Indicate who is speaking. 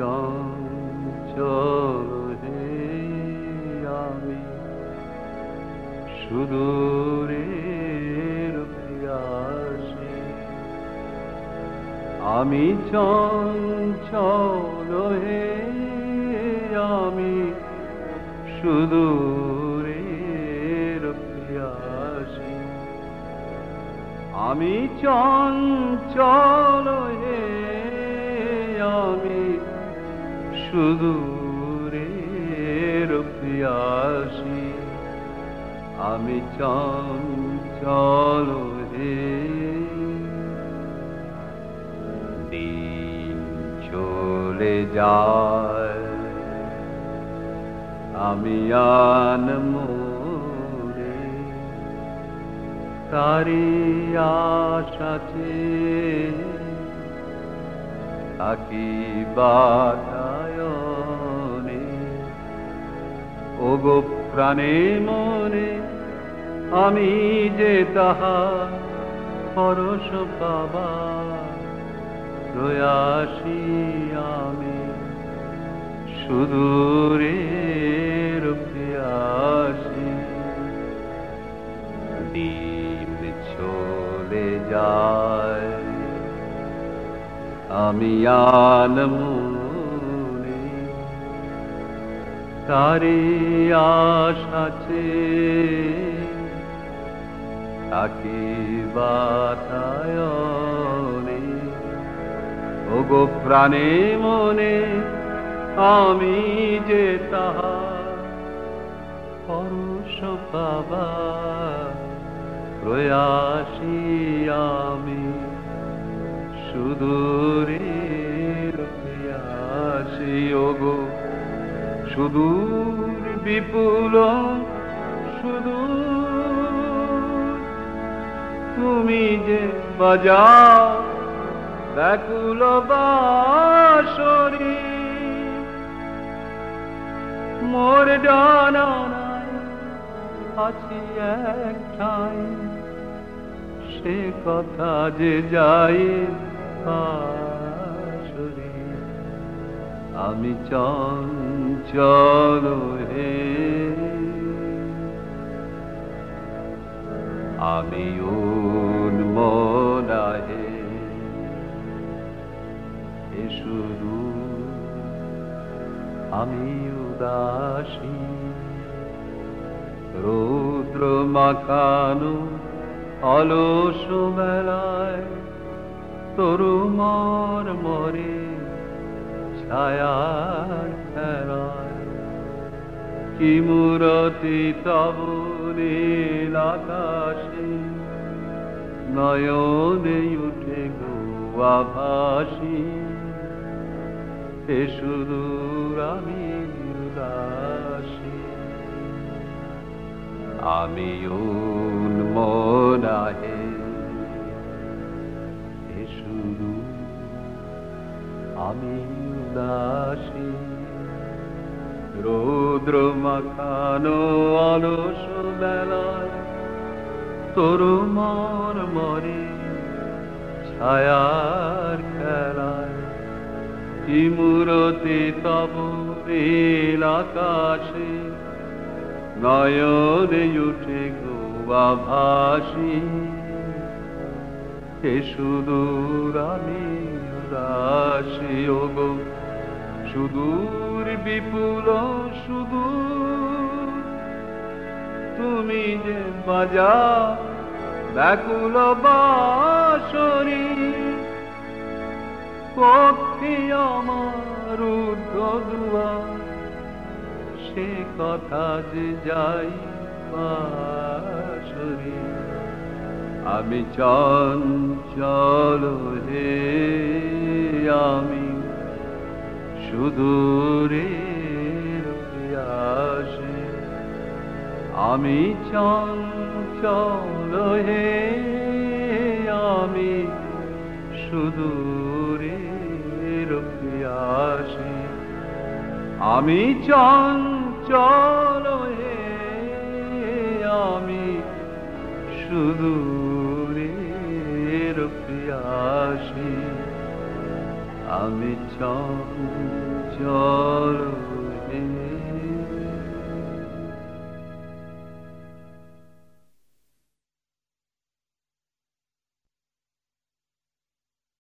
Speaker 1: চঞ্চল হে আমি সুদূরের প্রিয়াসী। আমি চঞ্চল হে আমি সুদূরের প্রিয়াসী। আমি চঞ্চল হে আমি সুদূরের প্রিয়াসী। আমি চঞ্চল হে। দিন চলে যায় আমি আনমনে, তারি আশাতে থাকি বাতায়নে। ওগো প্রাণে মনে আমি যে তাহার পরশ পাবার প্রয়াসী। আমি সুদূরের প্রিয়াসী। দিন চলে যায় আমি আনমনে, তারি আশাতে থাকি বাতায়নে। ওগো প্রাণে মনে আমি যে তাহার পরশ পাবার প্রয়াসী। আমি সুদূরের প্রিয়াসী। ওগো সুদূর বিপুল সুদূর তুমি যে বাজাও ব্যাকুল বাঁশরি। মোর ডানায় আছি এক ঠাই, সে কথা যে যাই পাশরি। আমি চঞ্চল হে আমি উন্মনা হে শুধু আমি উদাসী। রৌদ্র মাখানো অলস বেলায় তরুমর মরে ছায়ার খেলায়। কি মূরতি তব নীল আকাশে নয়নে উঠে গো আভাসী। হে সুদূর আমি উদাসী। আমি উন্মনা হে সুদূর আমি উদাসী। রৌদ্র মাখানো অলস বেলায় তরুমর মরে ছায়ার খেলায়। কি মূরতি তব নীল আকাশে নয়নে উঠে গো আভাসী। হে সুদূর আমি উদাসী। ওগো সুদূর বিপুল সুদূর তুমি যে বাজাও ব্যাকুল বাঁশরি। পক্ষী আমার ঊর্ধ্ব দুয়ার, সে কথা যে যাই পাশরি। আমি চঞ্চল হে আমি সুদূরের প্রিয়াসী। আমি চঞ্চল হে আমি সুদূরের প্রিয়াসী। আমি চঞ্চল হে আমি সুদূরের প্রিয়াসী। আমি চঞ্চল